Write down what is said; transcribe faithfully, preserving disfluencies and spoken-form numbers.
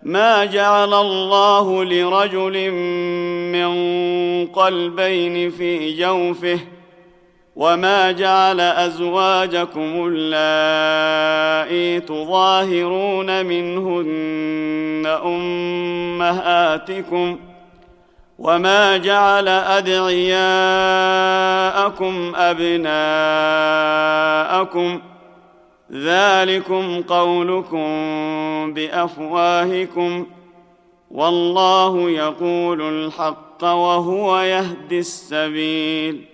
ما جعل الله لرجل من قلبين في جوفه وما جعل أزواجكم اللائي تظاهرون منهن أمهاتكم وما جعل أدعياءكم أبناءكم ذلكم قولكم بأفواهكم والله يقول الحق وهو يهدي السبيل